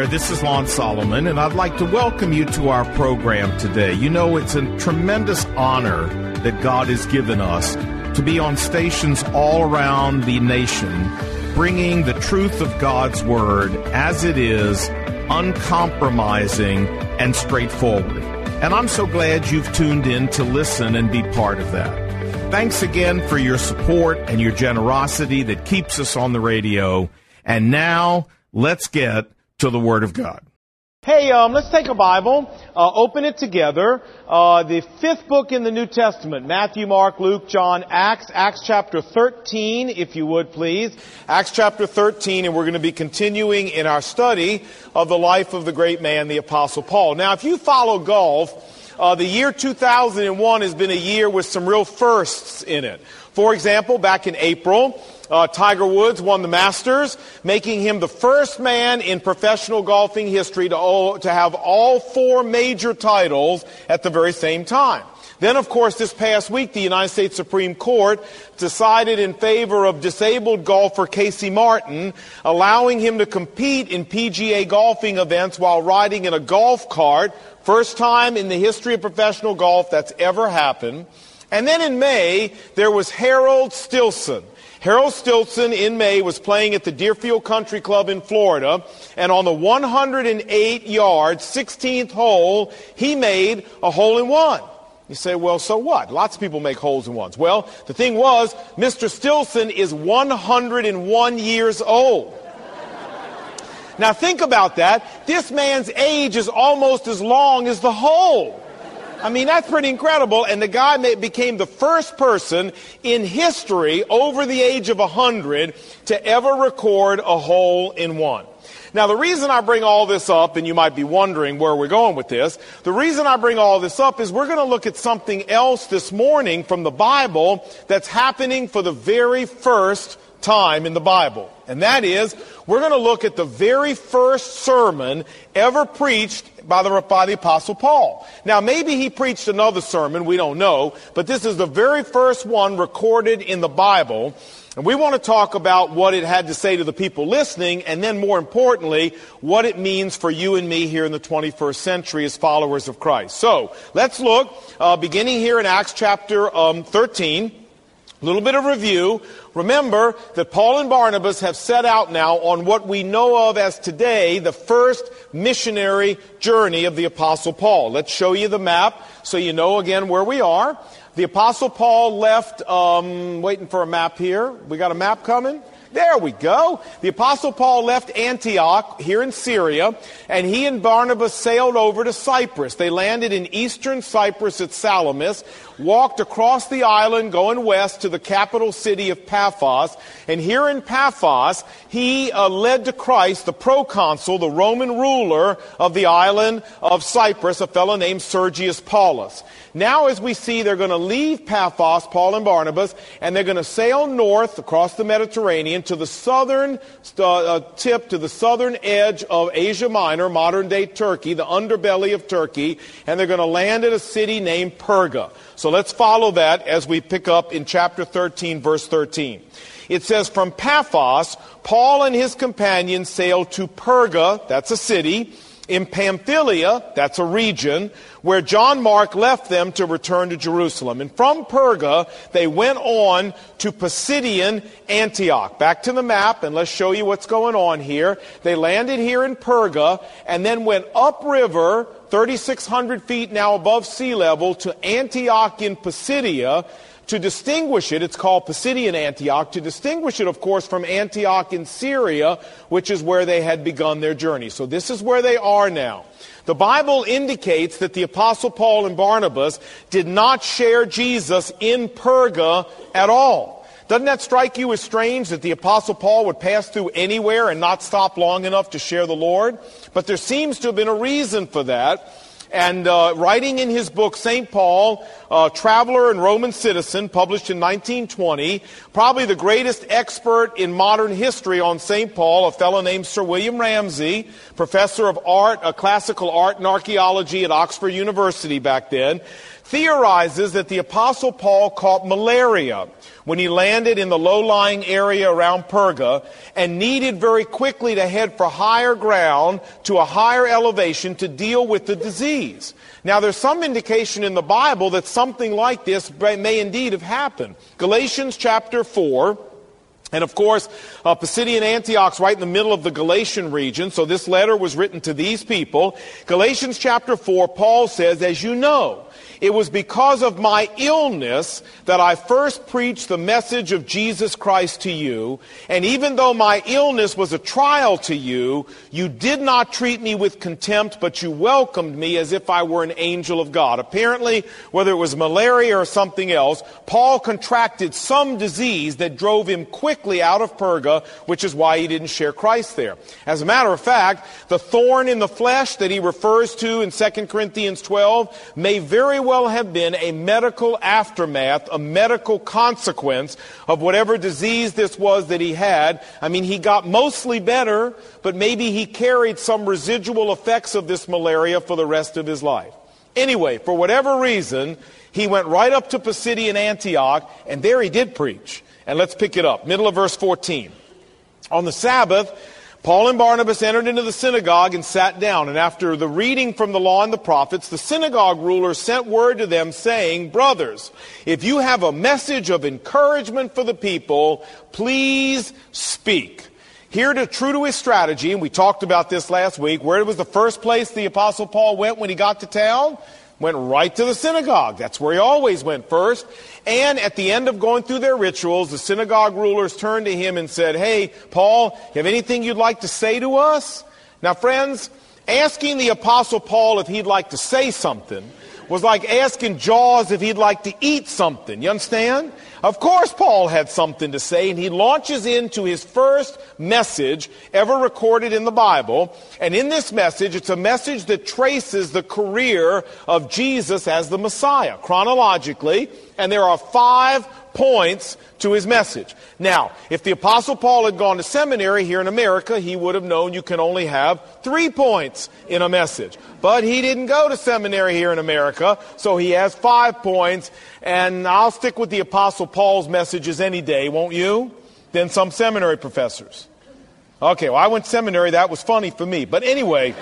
this is Lon Solomon, and I'd like to welcome you to our program today. You know, it's a tremendous honor that God has given us to be on stations all around the nation, bringing the truth of God's Word as it is, uncompromising and straightforward. And I'm so glad you've tuned in to listen and be part of that. Thanks again for your support and your generosity that keeps us on the radio. And now, let's get to the Word of God. Hey, let's take a Bible, open it together. The fifth book in the New Testament, Matthew, Mark, Luke, John, Acts chapter 13, if you would please. Acts chapter 13, and we're going to be continuing in our study of the life of the great man, the Apostle Paul. Now, if you follow golf, the year 2001 has been a year with some real firsts in it. For example, back in April, Tiger Woods won the Masters, making him the first man in professional golfing history to have all four major titles at the very same time. Then, of course, this past week, the United States Supreme Court decided in favor of disabled golfer Casey Martin, allowing him to compete in PGA golfing events while riding in a golf cart. First time in the history of professional golf that's ever happened. And then in May, there was Harold Stilson. Harold Stilson in May was playing at the Deerfield Country Club in Florida, and on the 108-yard, 16th hole, he made a hole-in-one. You say, well, so what? Lots of people make holes-in-ones. Well, the thing was, Mr. Stilson is 101 years old. Now think about that. This man's age is almost as long as the hole. I mean, that's pretty incredible. And the guy became the first person in history over the age of 100 to ever record a hole-in-one. Now, the reason I bring all this up, and you might be wondering where we're going with this, the reason I bring all this up is we're going to look at something else this morning from the Bible that's happening for the very first time in the Bible. And that is, we're going to look at the very first sermon ever preached by the Apostle Paul. Now, maybe he preached another sermon, we don't know, but this is the very first one recorded in the Bible. And we want to talk about what it had to say to the people listening, and then more importantly, what it means for you and me here in the 21st century as followers of Christ. So, let's look, beginning here in Acts chapter 13. A little bit of review. Remember that Paul and Barnabas have set out now on what we know of as today the first missionary journey of the Apostle Paul. Let's show you the map so you know again where we are. The Apostle Paul left, waiting for a map here. We got a map coming? There we go. The Apostle Paul left Antioch here in Syria, and he and Barnabas sailed over to Cyprus. They landed in eastern Cyprus at Salamis, walked across the island going west to the capital city of Paphos, and here in Paphos, he led to Christ the proconsul, the Roman ruler of the island of Cyprus, a fellow named Sergius Paulus. Now, as we see, they're going to leave Paphos, Paul and Barnabas, and they're going to sail north across the Mediterranean to the southern tip, to the southern edge of Asia Minor, modern-day Turkey, the underbelly of Turkey, and they're going to land at a city named Perga. So let's follow that as we pick up in chapter 13, verse 13. It says, from Paphos, Paul and his companions sailed to Perga, that's a city, in Pamphylia, that's a region, where John Mark left them to return to Jerusalem. And from Perga, they went on to Pisidian Antioch. Back to the map, and let's show you what's going on here. They landed here in Perga, and then went upriver, 3,600 feet now above sea level, to Antioch in Pisidia. To distinguish it, it's called Pisidian Antioch, to distinguish it, of course, from Antioch in Syria, which is where they had begun their journey. So this is where they are now. The Bible indicates that the Apostle Paul and Barnabas did not share Jesus in Perga at all. Doesn't that strike you as strange that the Apostle Paul would pass through anywhere and not stop long enough to share the Lord? But there seems to have been a reason for that. And writing in his book, St. Paul, Traveler and Roman Citizen, published in 1920, probably the greatest expert in modern history on St. Paul, a fellow named Sir William Ramsay, professor of art, classical art and archaeology at Oxford University back then, theorizes that the Apostle Paul caught malaria when he landed in the low-lying area around Perga and needed very quickly to head for higher ground to a higher elevation to deal with the disease. Now, there's some indication in the Bible that something like this may indeed have happened. Galatians chapter 4, and of course, Pisidian Antioch's right in the middle of the Galatian region, so this letter was written to these people. Galatians chapter 4, Paul says, as you know, it was because of my illness that I first preached the message of Jesus Christ to you. And even though my illness was a trial to you, you did not treat me with contempt, but you welcomed me as if I were an angel of God. Apparently, whether it was malaria or something else, Paul contracted some disease that drove him quickly out of Perga, which is why he didn't share Christ there. As a matter of fact, the thorn in the flesh that he refers to in 2 Corinthians 12 may very well have been a medical aftermath, a medical consequence of whatever disease this was that he had. I mean, he got mostly better, but maybe he carried some residual effects of this malaria for the rest of his life. Anyway, for whatever reason, he went right up to Pisidian Antioch, and there he did preach. And let's pick it up, middle of verse 14. On the Sabbath, Paul and Barnabas entered into the synagogue and sat down. And after the reading from the law and the prophets, the synagogue ruler sent word to them saying, brothers, if you have a message of encouragement for the people, please speak. Here, true to his strategy, and we talked about this last week, where was the first place the Apostle Paul went when he got to town? Went right to the synagogue. That's where he always went first. And at the end of going through their rituals, the synagogue rulers turned to him and said, hey, Paul, you have anything you'd like to say to us? Now, friends, asking the Apostle Paul if he'd like to say something was like asking Jaws if he'd like to eat something. You understand? Of course Paul had something to say, and he launches into his first message ever recorded in the Bible. And in this message, it's a message that traces the career of Jesus as the Messiah, chronologically. And there are 5 points to his message. Now, if the Apostle Paul had gone to seminary here in America, he would have known you can only have 3 points in a message. But he didn't go to seminary here in America, so he has 5 points. And I'll stick with the Apostle Paul's messages any day, won't you? Than some seminary professors. Okay, well, I went to seminary. That was funny for me. But anyway,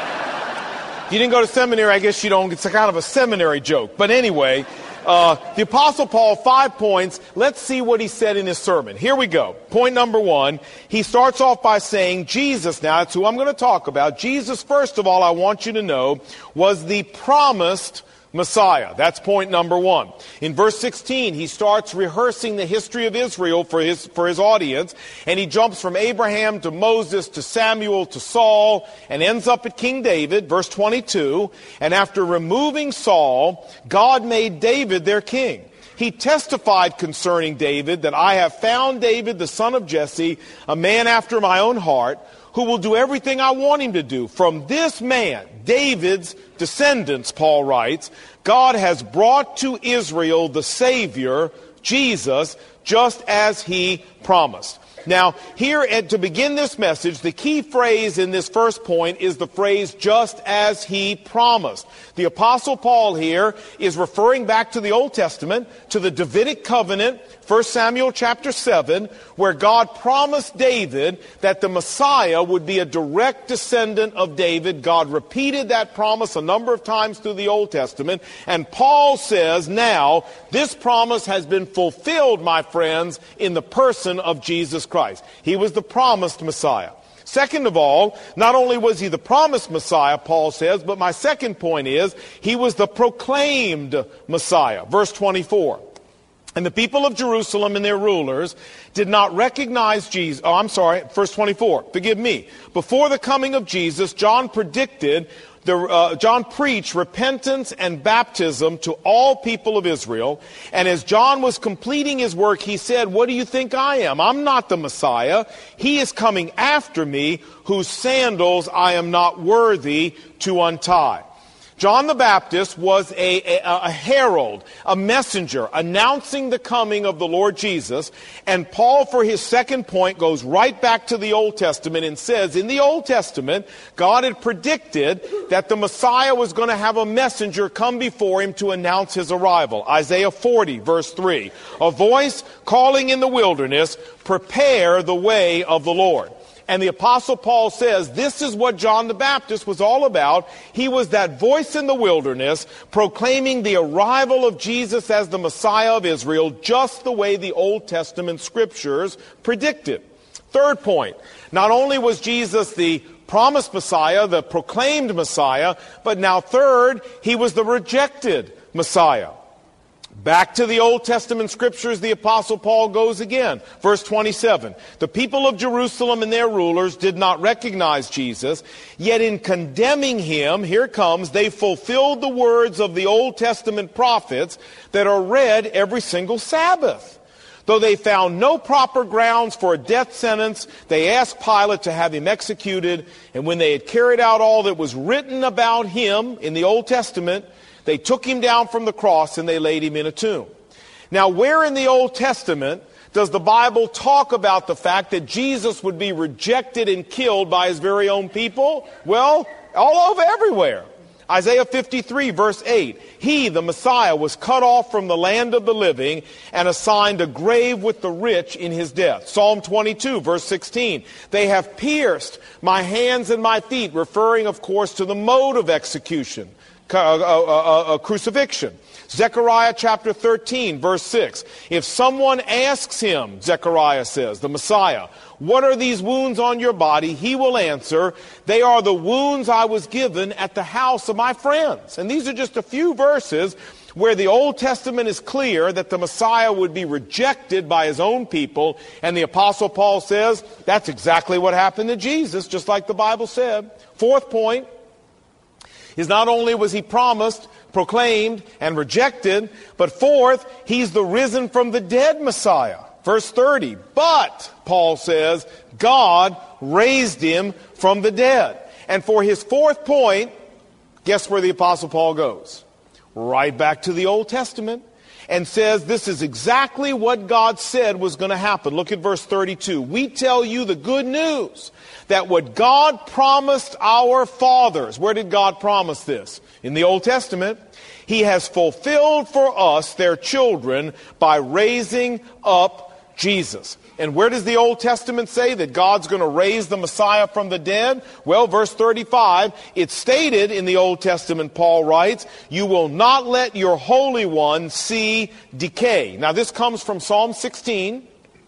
you didn't go to seminary, I guess you don't. It's a kind of a seminary joke. But anyway, the Apostle Paul, 5 points. Let's see what he said in his sermon. Here we go. Point number 1. He starts off by saying Jesus, now that's who I'm going to talk about. Jesus, first of all, I want you to know, was the promised Messiah. That's point number 1. In verse 16, he starts rehearsing the history of Israel for his audience, and he jumps from Abraham to Moses to Samuel to Saul and ends up at King David, verse 22. And after removing Saul, God made David their king. He testified concerning David that I have found David, the son of Jesse, a man after my own heart, who will do everything I want him to do. From this man, David's descendants, Paul writes, God has brought to Israel the Savior, Jesus, just as he promised. Now, here to begin this message, the key phrase in this first point is the phrase, just as he promised. The Apostle Paul here is referring back to the Old Testament, to the Davidic covenant, 1 Samuel chapter 7, where God promised David that the Messiah would be a direct descendant of David. God repeated that promise a number of times through the Old Testament. And Paul says, now, this promise has been fulfilled, my friends, in the person of Jesus Christ. He was the promised Messiah. Second of all, not only was he the promised Messiah, Paul says, but my second point is, he was the proclaimed Messiah. Verse 24. And the people of Jerusalem and their rulers did not recognize Jesus. Verse 24. Forgive me. Before the coming of Jesus, John preached repentance and baptism to all people of Israel. And as John was completing his work, he said, what do you think I am? I'm not the Messiah. He is coming after me, whose sandals I am not worthy to untie. John the Baptist was a herald, a messenger, announcing the coming of the Lord Jesus. And Paul, for his second point, goes right back to the Old Testament and says, in the Old Testament, God had predicted that the Messiah was going to have a messenger come before him to announce his arrival. Isaiah 40, verse 3. A voice calling in the wilderness, prepare the way of the Lord. And the Apostle Paul says this is what John the Baptist was all about. He was that voice in the wilderness proclaiming the arrival of Jesus as the Messiah of Israel, just the way the Old Testament scriptures predicted. Third point, not only was Jesus the promised Messiah, the proclaimed Messiah, but now third, he was the rejected Messiah. Back to the Old Testament scriptures, the Apostle Paul goes again. Verse 27, the people of Jerusalem and their rulers did not recognize Jesus, yet in condemning him, here it comes, they fulfilled the words of the Old Testament prophets that are read every single Sabbath. Though they found no proper grounds for a death sentence, they asked Pilate to have him executed, and when they had carried out all that was written about him in the Old Testament, they took him down from the cross and they laid him in a tomb. Now, where in the Old Testament does the Bible talk about the fact that Jesus would be rejected and killed by his very own people? Well, all over everywhere. Isaiah 53, verse 8. He, the Messiah, was cut off from the land of the living and assigned a grave with the rich in his death. Psalm 22, verse 16. They have pierced my hands and my feet, referring, of course, to the mode of execution. Crucifixion. Zechariah chapter 13, verse 6. If someone asks him, Zechariah says, the Messiah, what are these wounds on your body? He will answer, they are the wounds I was given at the house of my friends. And these are just a few verses where the Old Testament is clear that the Messiah would be rejected by his own people. And the Apostle Paul says, that's exactly what happened to Jesus, just like the Bible said. Fourth point is not only was he promised, proclaimed, and rejected, but fourth, he's the risen from the dead Messiah. Verse 30, but, Paul says, God raised him from the dead. And for his fourth point, guess where the Apostle Paul goes? Right back to the Old Testament. And says this is exactly what God said was going to happen. Look at verse 32. We tell you the good news that what God promised our fathers, where did God promise this? In the Old Testament. He has fulfilled for us, their children, by raising up Jesus. And where does the Old Testament say that God's going to raise the Messiah from the dead? Well, verse 35, it's stated in the Old Testament, Paul writes, you will not let your Holy One see decay. Now this comes from Psalm 16,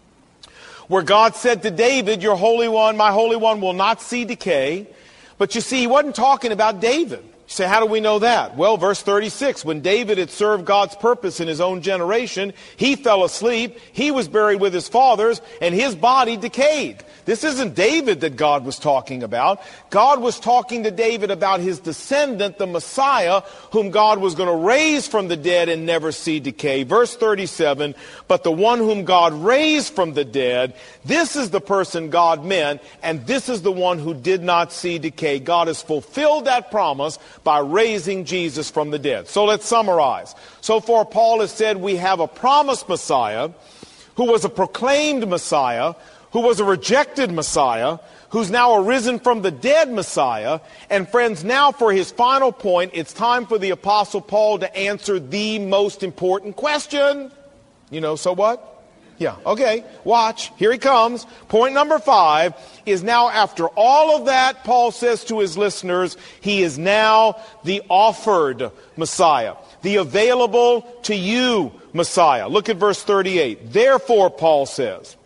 where God said to David, your Holy One, my Holy One will not see decay. But you see, he wasn't talking about David. You say, how do we know that? Well, verse 36, when David had served God's purpose in his own generation, he fell asleep, he was buried with his fathers, and his body decayed. This isn't David that God was talking about. God was talking to David about his descendant, the Messiah, whom God was going to raise from the dead and never see decay. Verse 37, but the one whom God raised from the dead, this is the person God meant, and this is the one who did not see decay. God has fulfilled that promise by raising Jesus from the dead. So let's summarize. So far, Paul has said we have a promised Messiah, who was a proclaimed Messiah, who was a rejected Messiah, who's now a risen from the dead Messiah. And friends, now for his final point, it's time for the Apostle Paul to answer the most important question. You know, so what? Yeah, okay, watch. Here he comes. Point number 5 is now, after all of that, Paul says to his listeners, he is now the offered Messiah, the available to you Messiah. Look at verse 38. Therefore, Paul says,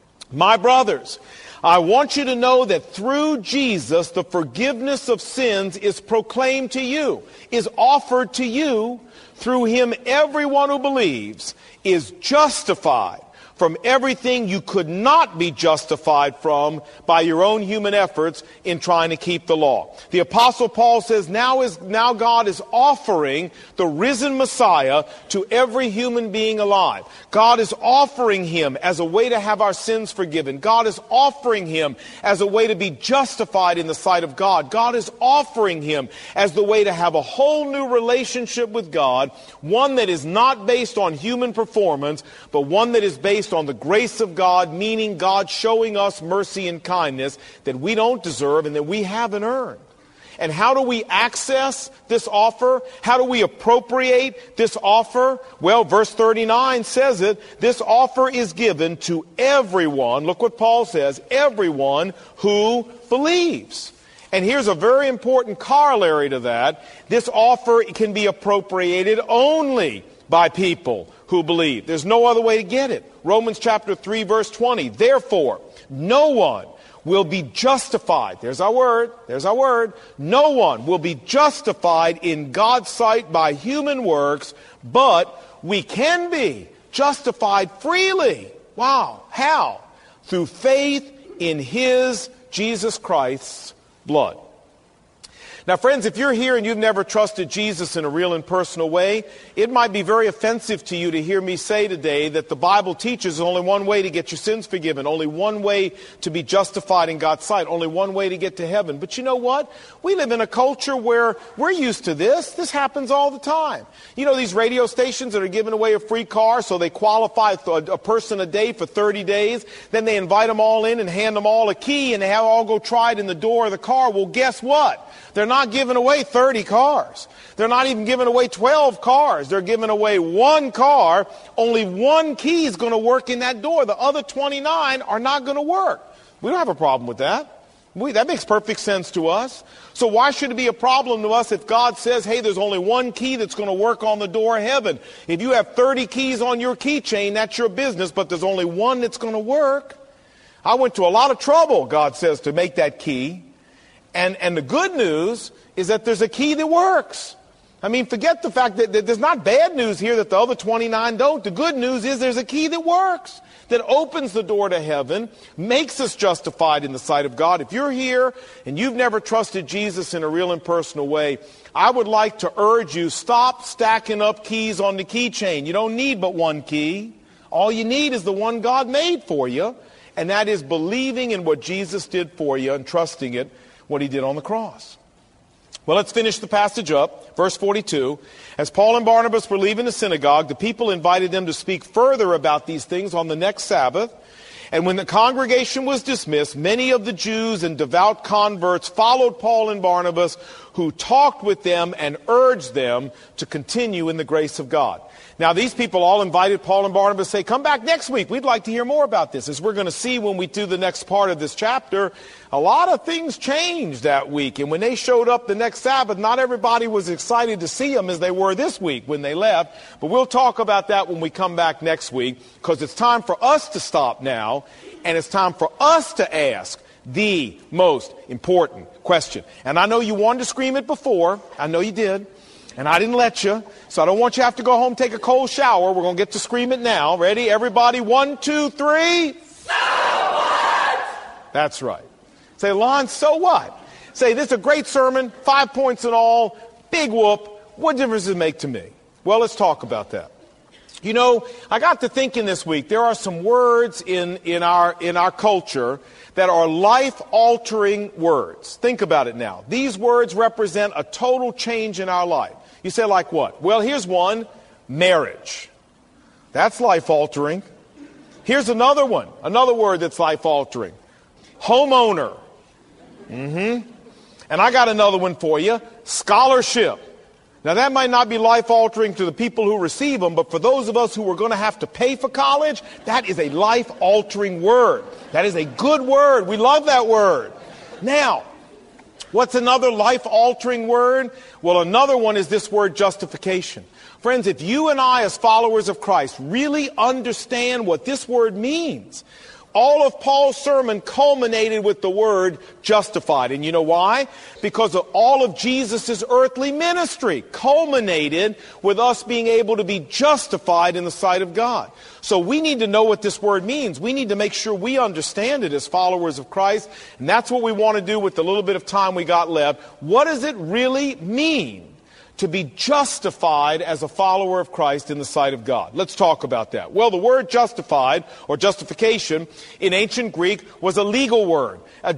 my brothers, I want you to know that through Jesus, the forgiveness of sins is proclaimed to you, is offered to you. Through him, everyone who believes is justified from everything you could not be justified from by your own human efforts in trying to keep the law. The Apostle Paul says now God is offering the risen Messiah to every human being alive. God is offering him as a way to have our sins forgiven. God is offering him as a way to be justified in the sight of God. God is offering him as the way to have a whole new relationship with God, one that is not based on human performance, but one that is based on the grace of God, meaning God showing us mercy and kindness that we don't deserve and that we haven't earned. And how do we access this offer? How do we appropriate this offer? Well, verse 39 says it. This offer is given to everyone. Look what Paul says. Everyone who believes. And here's a very important corollary to that. This offer can be appropriated only by people who believe. There's no other way to get it. Romans chapter 3, verse 20. Therefore, no one will be justified. There's our word. There's our word. No one will be justified in God's sight by human works, but we can be justified freely. Wow. How? Through faith in his, Jesus Christ's, blood. Now, friends, if you're here and you've never trusted Jesus in a real and personal way, it might be very offensive to you to hear me say today that the Bible teaches only one way to get your sins forgiven, only one way to be justified in God's sight, only one way to get to heaven. But you know what? We live in a culture where we're used to this. This happens all the time. You know, these radio stations that are giving away a free car, so they qualify a person a day for 30 days. Then they invite them all in and hand them all a key, and they have all go try it in the door of the car. Well, guess what? They're not giving away 30 cars. They're not even giving away 12 cars. They're giving away one car. Only one key is going to work in that door. The other 29 are not going to work. We don't have a problem with that. That makes perfect sense to us. So why should it be a problem to us if God says, hey, there's only one key that's going to work on the door of heaven? If you have 30 keys on your keychain, that's your business, but there's only one that's going to work. I went to a lot of trouble, God says, to make that key. And the good news is that there's a key that works. I mean, forget the fact that there's not bad news here that the other 29 don't. The good news is there's a key that works, that opens the door to heaven, makes us justified in the sight of God. If you're here and you've never trusted Jesus in a real and personal way, I would like to urge you, stop stacking up keys on the keychain. You don't need but one key. All you need is the one God made for you, and that is believing in what Jesus did for you and trusting it, what he did on the cross. Well, let's finish the passage up. Verse 42. As Paul and Barnabas were leaving the synagogue, the people invited them to speak further about these things on the next Sabbath. And when the congregation was dismissed, many of the Jews and devout converts followed Paul and Barnabas, who talked with them and urged them to continue in the grace of God. Now, these people all invited Paul and Barnabas to say, come back next week. We'd like to hear more about this. As we're going to see when we do the next part of this chapter, a lot of things changed that week. And when they showed up the next Sabbath, not everybody was excited to see them as they were this week when they left. But we'll talk about that when we come back next week, because it's time for us to stop now, and it's time for us to ask the most important question. And I know you wanted to scream it before. I know you did. And I didn't let you, so I don't want you to have to go home and take a cold shower. We're going to get to scream it now. Ready? Everybody, 1, 2, 3. So what? That's right. Say, Lon, so what? Say, this is a great sermon, 5 points in all, big whoop. What difference does it make to me? Well, let's talk about that. You know, I got to thinking this week, there are some words in our culture that are life-altering words. Think about it now. These words represent a total change in our life. You say, like what? Well, here's one, marriage. That's life-altering. Here's another one, another word that's life-altering. Homeowner. And I got another one for you, scholarship. Now, that might not be life-altering to the people who receive them, but for those of us who are going to have to pay for college, that is a life-altering word. That is a good word. We love that word. Now, what's another life-altering word? Well, another one is this word justification. Friends, if you and I as followers of Christ really understand what this word means, All of Paul's sermon culminated with the word justified. And you know why? Because of all of Jesus' earthly ministry culminated with us being able to be justified in the sight of God. So we need to know what this word means. We need to make sure we understand it as followers of Christ. And that's what we want to do with the little bit of time we got left. What does it really mean to be justified as a follower of Christ in the sight of God? Let's talk about that. Well, the word justified or justification in ancient Greek was a legal word,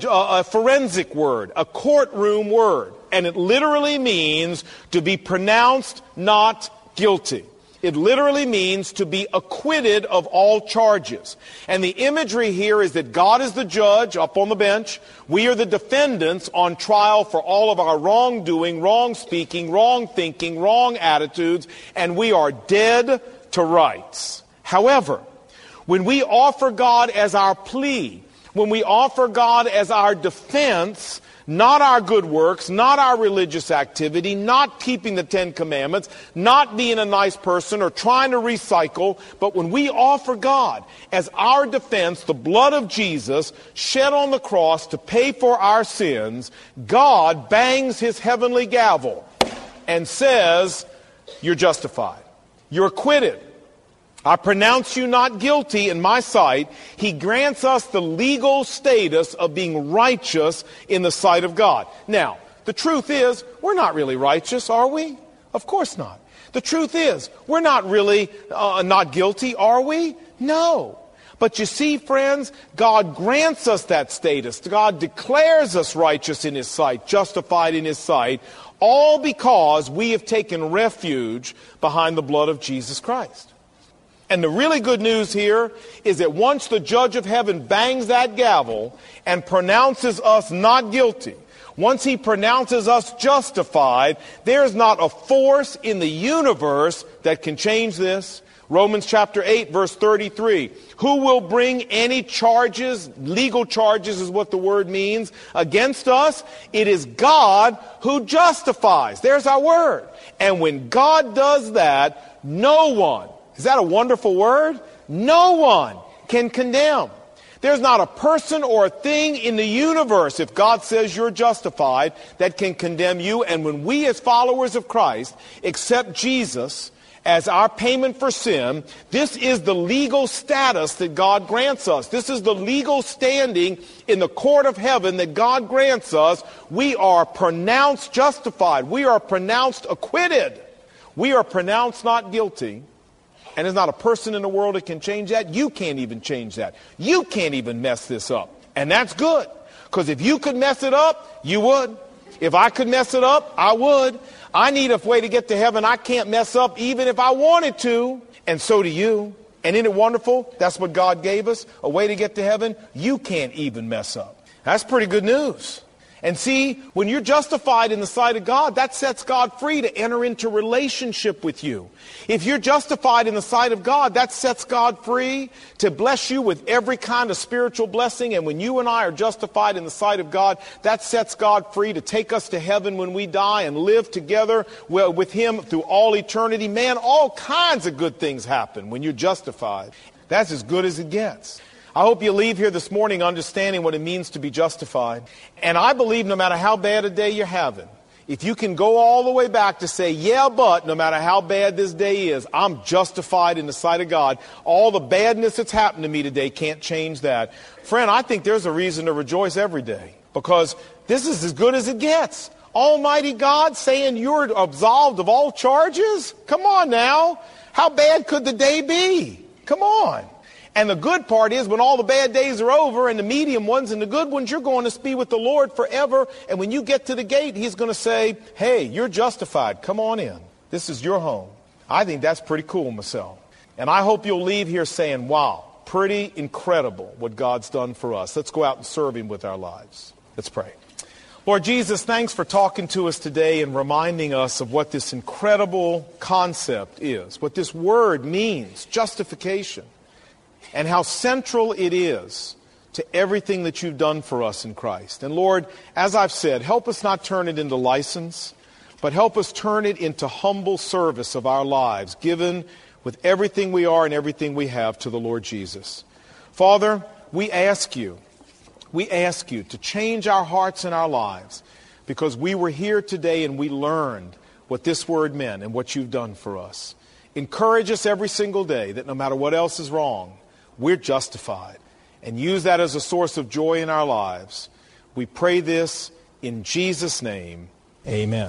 a forensic word, a courtroom word. And it literally means to be pronounced not guilty. It literally means to be acquitted of all charges. And the imagery here is that God is the judge up on the bench. We are the defendants on trial for all of our wrongdoing, wrong speaking, wrong thinking, wrong attitudes, and we are dead to rights. However, when we offer God as our plea, when we offer God as our defense, not our good works, not our religious activity, not keeping the Ten Commandments, not being a nice person or trying to recycle, but when we offer God as our defense, the blood of Jesus shed on the cross to pay for our sins, God bangs his heavenly gavel and says, you're justified. You're acquitted. I pronounce you not guilty in my sight. He grants us the legal status of being righteous in the sight of God. Now, the truth is, we're not really righteous, are we? Of course not. The truth is, we're not really not guilty, are we? No. But you see, friends, God grants us that status. God declares us righteous in his sight, justified in his sight, all because we have taken refuge behind the blood of Jesus Christ. And the really good news here is that once the judge of heaven bangs that gavel and pronounces us not guilty, once he pronounces us justified, there's not a force in the universe that can change this. Romans chapter 8, verse 33. Who will bring any charges, legal charges is what the word means, against us? It is God who justifies. There's our word. And when God does that, no one, is that a wonderful word? No one can condemn. There's not a person or a thing in the universe, if God says you're justified, that can condemn you. And when we as followers of Christ accept Jesus as our payment for sin, this is the legal status that God grants us. This is the legal standing in the court of heaven that God grants us. We are pronounced justified. We are pronounced acquitted. We are pronounced not guilty. And there's not a person in the world that can change that. You can't even change that. You can't even mess this up. And that's good. Because if you could mess it up, you would. If I could mess it up, I would. I need a way to get to heaven I can't mess up even if I wanted to. And so do you. And isn't it wonderful? That's what God gave us, a way to get to heaven you can't even mess up. That's pretty good news. And see, when you're justified in the sight of God, that sets God free to enter into relationship with you. If you're justified in the sight of God, that sets God free to bless you with every kind of spiritual blessing. And when you and I are justified in the sight of God, that sets God free to take us to heaven when we die and live together with him through all eternity. Man, all kinds of good things happen when you're justified. That's as good as it gets. I hope you leave here this morning understanding what it means to be justified. And I believe no matter how bad a day you're having, if you can go all the way back to say, yeah, but no matter how bad this day is, I'm justified in the sight of God. All the badness that's happened to me today can't change that. Friend, I think there's a reason to rejoice every day because this is as good as it gets. Almighty God saying you're absolved of all charges? Come on now. How bad could the day be? Come on. And the good part is when all the bad days are over and the medium ones and the good ones, you're going to be with the Lord forever. And when you get to the gate, he's going to say, hey, you're justified. Come on in. This is your home. I think that's pretty cool myself. And I hope you'll leave here saying, wow, pretty incredible what God's done for us. Let's go out and serve him with our lives. Let's pray. Lord Jesus, thanks for talking to us today and reminding us of what this incredible concept is, what this word means, justification. And how central it is to everything that you've done for us in Christ. And Lord, as I've said, help us not turn it into license, but help us turn it into humble service of our lives, given with everything we are and everything we have to the Lord Jesus. Father, we ask you to change our hearts and our lives, because we were here today and we learned what this word meant and what you've done for us. Encourage us every single day that no matter what else is wrong, we're justified, and use that as a source of joy in our lives. We pray this in Jesus' name. Amen.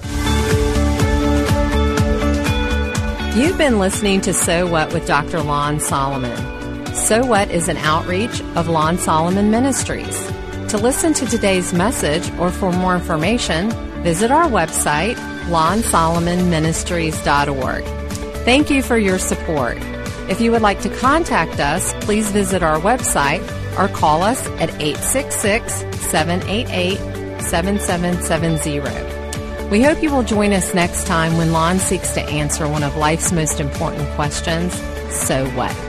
You've been listening to So What with Dr. Lon Solomon. So What is an outreach of Lon Solomon Ministries. To listen to today's message or for more information, visit our website, lonsolomonministries.org. Thank you for your support. If you would like to contact us, please visit our website or call us at 866-788-7770. We hope you will join us next time when Lon seeks to answer one of life's most important questions, so what?